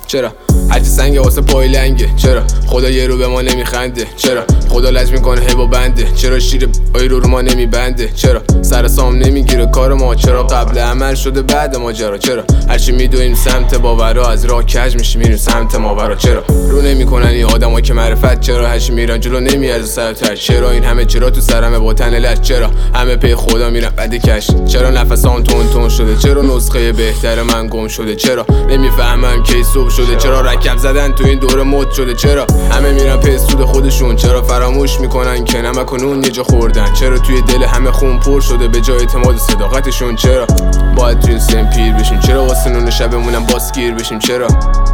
چرا هرچی سنگه واسه پای لنگه؟ چرا خدا یه رو به ما نمیخنده؟ چرا خدا لج میکنه هی با بنده؟ چرا شیر آی رو ما نمیبنده؟ چرا سر سام نمیگیره کار ما؟ چرا قبل عمل شده بعد ماجرا؟ چرا هرچی میدویم سمت باورا از راه کج میشیم میریم سمت ماورا؟ چرا رو نمیکنن این آدما که معرفت؟ چرا هرچی میرن جلو نمیارزه سرتر؟ چرا این همه چرا تو سرمه با تن لج؟ چرا همه پی خدا میرن بعد کش؟ چرا نفسام تون شده؟ چرا نسخه بهتر من گم شده؟ چرا نمیفهمم کی صبح شده؟ چرا رکب زدن تو این دوره مد شده؟ چرا همه میرن پی سود خودشون؟ چرا فراموش میکنن که نمک و نون یه جا خوردن؟ چرا توی دل همه خون پر شده به جای اعتماد صداقتشون؟ چرا باید تو این سن پیر بشیم؟ چرا واسه نون شبمونم باسگیر بشیم؟ چرا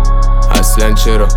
اصلا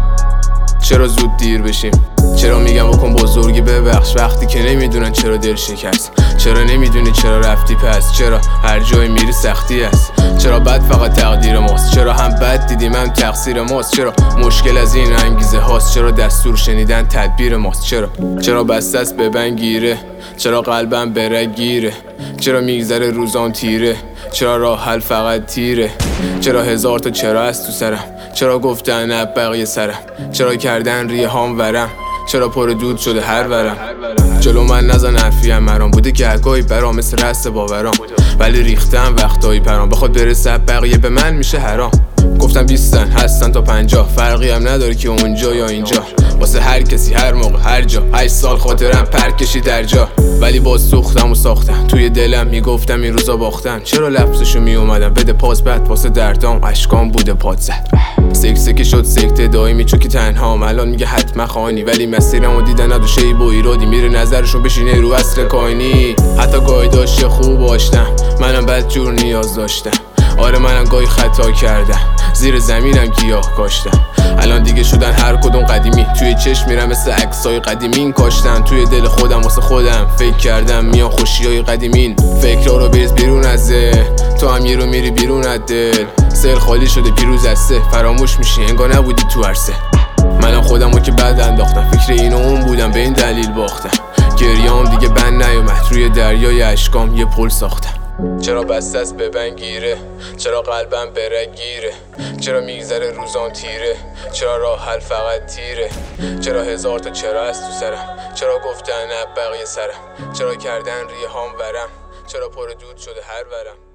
چرا زود دیر بشیم؟ چرا میگم بکن بزرگی ببخش وقتی که نمیدونن چرا دل شکست؟ چرا نمیدونی چرا رفتی پس؟ چرا هر جای میری سختی است؟ چرا بد فقط تقدیر ماست؟ چرا هم بد دیدیم هم تقصیر ماست؟ چرا مشکل از این انگیزه هاست؟ چرا دستور شنیدن تدبیر ماست؟ چرا بسته است به بنگیره؟ چرا قلبم بره گیره؟ چرا میگذره روزام تیره؟ چرا راه حل فقط تیره؟ چرا هزار تا چرا است تو سرم؟ چرا گفتن اب بقیه سرم؟ چرا کردن ریه هام ورم؟ چرا پر دود شده هر ورم؟ جلو من نزن حرفیم مرام بوده گهگاهی برام مثل رست باورام، ولی ریختم وقتایی پرام بخواد برسه بقیه به من میشه حرام. گفتم 20 هستن تا 50 فرقی هم نداره که اونجا یا اینجا، واسه هر کسی هر موقع هر جا 8 سال خاطرم پر کشی در جا، ولی باز سوختم و ساختم توی دلم میگفتم این روزا باختم. چرا لفظشو میومدم بده پاس بعد واسه دردام اشکام بوده پاد زد سکسه شد سکته دائمی چون که تنهام الان میگه حتما خانی، ولی مسیرمو دیدن ندوشه ای با ایرادی میره نظرشون بشینه رو اصل کاینی. حتی گاهی داشته خوب باشتم منم بد جور نیاز داشتم، آره منم گاهی خطا کردم زیر زمینم گیاه کاشتم. الان دیگه شدن هر کدوم قدیمی توی چشم میرم مثل عکسای قدیمین کاشتم. توی دل خودم واسه خودم فکر کردم میان خوشیای قدیمین. فکرها رو بریز بیرون از ذهن تو هم یه رو میری بیرون از دل. سل خالی شده پیروز از سه فراموش میشی انگار نبودی تو عرصه. منم خودمو که بعد انداختم فکر این و اون بودم به این دلیل باختم. گریام دیگه بند نیومد روی دریای اشکام یه پل ساختم. چرا بسته است به بنگیره؟ چرا قلبم بره گیره؟ چرا میگذره روزام تیره؟ چرا راه حل فقط تیره؟ چرا هزار تا چرا است تو سرم؟ چرا گفتن اب بقیه سرم؟ چرا کردن ریه هام ورم؟ چرا پر دود شده هر ورم؟